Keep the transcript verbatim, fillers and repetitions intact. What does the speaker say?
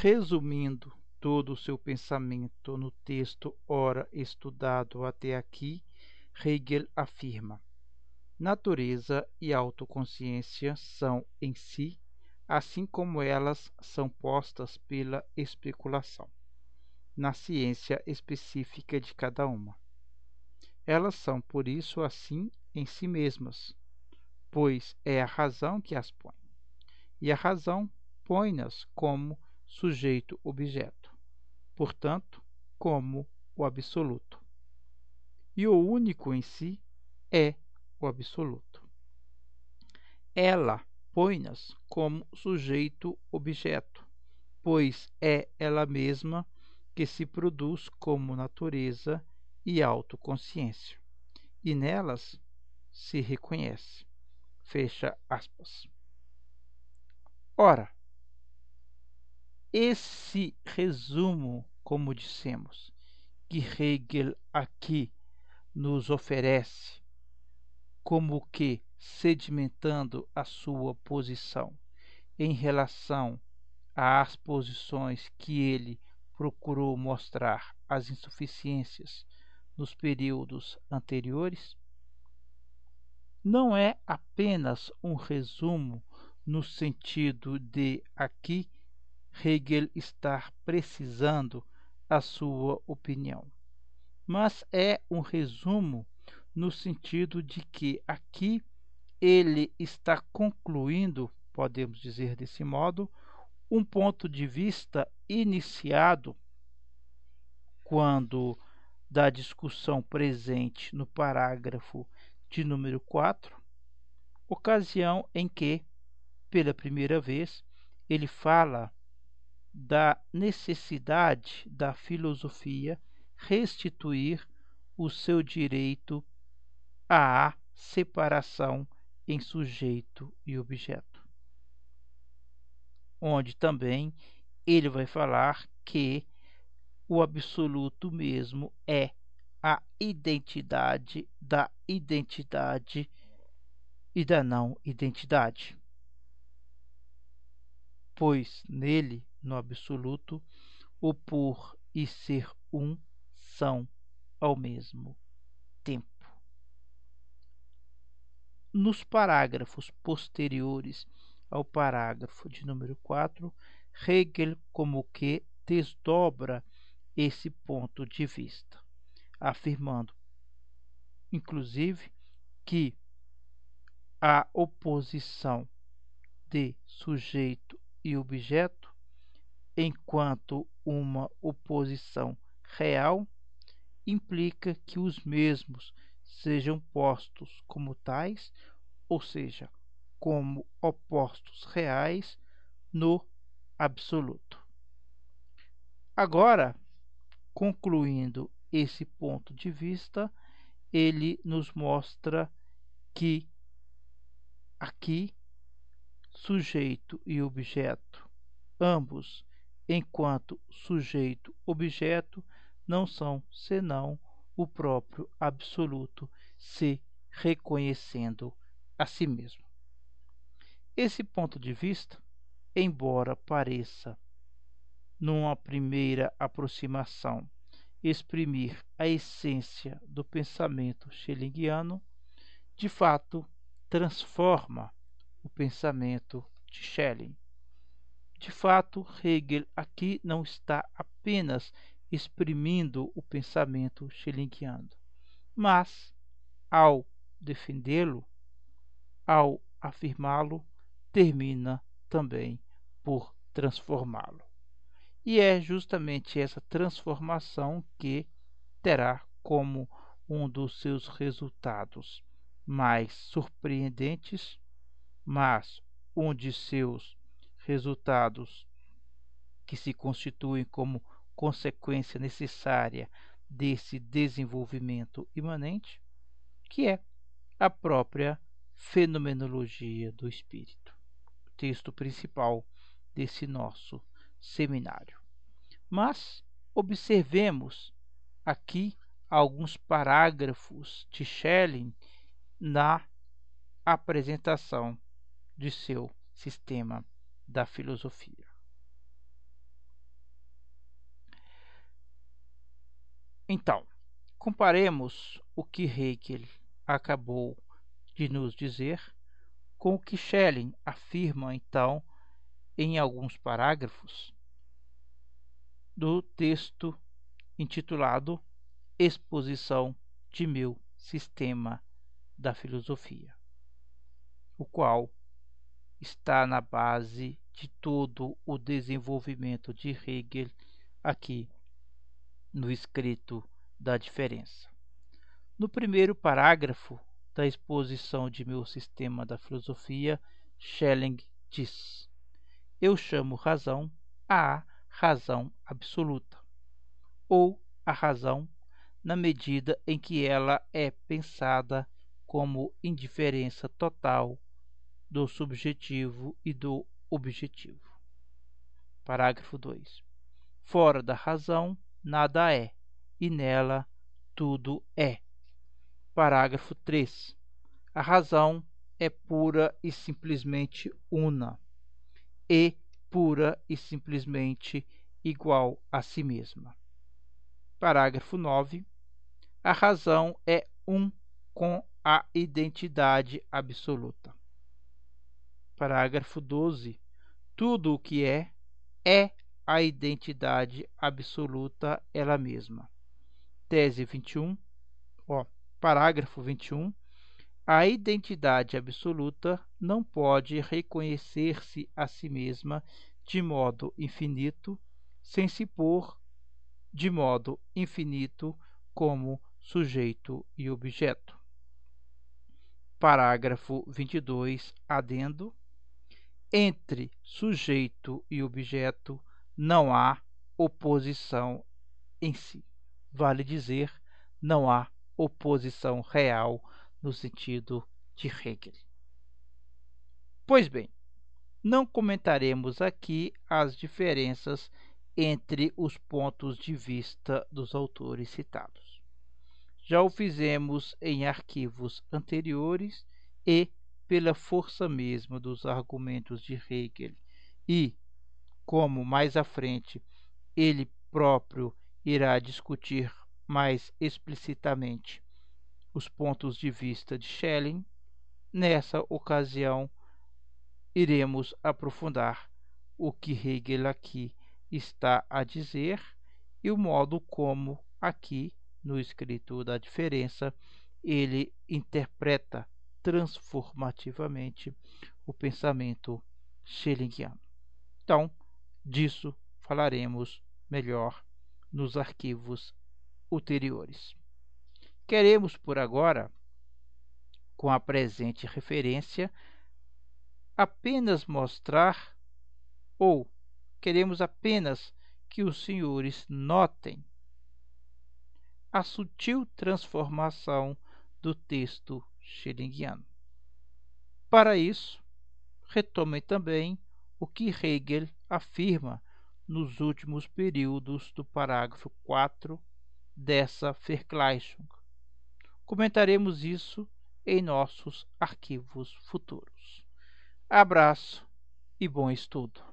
Resumindo todo o seu pensamento no texto ora estudado até aqui, Hegel afirma: natureza e autoconsciência são em si, assim como elas são postas pela especulação, na ciência específica de cada uma. Elas são, por isso, assim em si mesmas, pois é a razão que as põe. E a razão põe-nas como sujeito-objeto, portanto, como o absoluto. E o único em si é o absoluto. Ela põe-nas como sujeito-objeto, pois é ela mesma que se produz como natureza e autoconsciência, e nelas se reconhece. Fecha aspas. Ora, esse resumo, como dissemos, que Hegel aqui nos oferece, como que sedimentando a sua posição em relação às posições que ele procurou mostrar as insuficiências nos períodos anteriores, não é apenas um resumo no sentido de aqui Hegel estar precisando a sua opinião, mas é um resumo no sentido de que aqui ele está concluindo, podemos dizer desse modo, um ponto de vista iniciado quando da discussão presente no parágrafo de número quatro, ocasião em que, pela primeira vez, ele fala da necessidade da filosofia restituir o seu direito à separação em sujeito e objeto, onde também ele vai falar que o absoluto mesmo é a identidade da identidade e da não identidade, pois nele, no absoluto, o por e ser um são ao mesmo tempo. Nos parágrafos posteriores ao parágrafo de número quatro, Hegel como que desdobra esse ponto de vista, afirmando, inclusive, que a oposição de sujeito e objeto, enquanto uma oposição real, implica que os mesmos sejam postos como tais, ou seja, como opostos reais no absoluto. Agora, concluindo esse ponto de vista, ele nos mostra que aqui sujeito e objeto, ambos, enquanto sujeito-objeto, não são senão o próprio absoluto se reconhecendo a si mesmo. Esse ponto de vista, embora pareça, numa primeira aproximação, exprimir a essência do pensamento schillingiano, de fato transforma o pensamento de Schelling. De fato, Hegel aqui não está apenas exprimindo o pensamento schillingiano, mas, ao defendê-lo, ao afirmá-lo, termina também por transformá-lo. E é justamente essa transformação que terá como um dos seus resultados mais surpreendentes, mas um de seus resultados que se constituem como consequência necessária desse desenvolvimento imanente, que é a própria fenomenologia do espírito, o texto principal desse nosso seminário. Mas observemos aqui alguns parágrafos de Schelling na apresentação de seu sistema da filosofia. Então, comparemos o que Hegel acabou de nos dizer com o que Schelling afirma, então, em alguns parágrafos do texto intitulado Exposição de meu sistema da filosofia, o qual está na base de todo o desenvolvimento de Hegel aqui no escrito da diferença. No primeiro parágrafo da exposição de meu sistema da filosofia, Schelling diz: eu chamo razão a razão absoluta, ou a razão na medida em que ela é pensada como indiferença total do subjetivo e do objetivo. Parágrafo dois. Fora da razão, nada é, e nela tudo é. Parágrafo três. A razão é pura e simplesmente una, e pura e simplesmente igual a si mesma. Parágrafo nove. A razão é um com a identidade absoluta. Parágrafo doze. Tudo o que é, é a identidade absoluta ela mesma. Tese vinte e um. Ó, parágrafo vinte e um. A identidade absoluta não pode reconhecer-se a si mesma de modo infinito, sem se pôr de modo infinito como sujeito e objeto. Parágrafo vinte e dois, adendo. Entre sujeito e objeto não há oposição em si. Vale dizer, não há oposição real no sentido de Hegel. Pois bem, não comentaremos aqui as diferenças entre os pontos de vista dos autores citados. Já o fizemos em arquivos anteriores e, pela força mesma dos argumentos de Hegel e, como mais à frente ele próprio irá discutir mais explicitamente os pontos de vista de Schelling, nessa ocasião iremos aprofundar o que Hegel aqui está a dizer e o modo como aqui no escrito da diferença ele interpreta transformativamente o pensamento schellingiano. Então, disso falaremos melhor nos arquivos ulteriores. Queremos, por agora, com a presente referência, apenas mostrar, ou queremos apenas que os senhores notem a sutil transformação do texto schellingiano. Para isso, retomem também o que Hegel afirma nos últimos períodos do parágrafo quatro dessa Vergleichung. Comentaremos isso em nossos arquivos futuros. Abraço e bom estudo!